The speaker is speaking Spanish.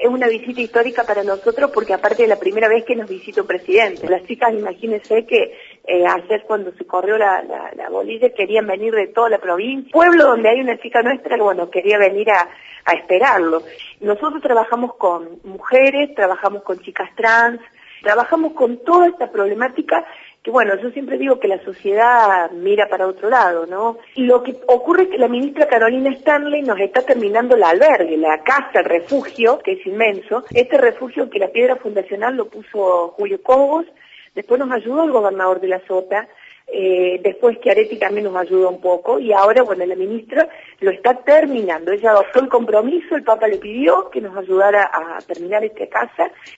es una visita histórica para nosotros porque aparte es la primera vez que nos visita un presidente. Las chicas, imagínense que ayer cuando se corrió la bolilla querían venir de toda la provincia. Pueblo donde hay una chica nuestra, bueno, quería venir a esperarlo. Nosotros trabajamos con mujeres, trabajamos con chicas trans, trabajamos con toda esta problemática que, bueno, yo siempre digo que la sociedad mira para otro lado, ¿no? Y lo que ocurre es que la ministra Carolina Stanley nos está terminando el albergue, la casa, el refugio, que es inmenso. Este refugio que la piedra fundacional lo puso Julio Cobos, después nos ayudó el gobernador de la Sota, después Chiaretti también nos ayudó un poco, y ahora, bueno, la ministra lo está terminando. Ella adoptó el compromiso, el Papa le pidió que nos ayudara a terminar esta casa.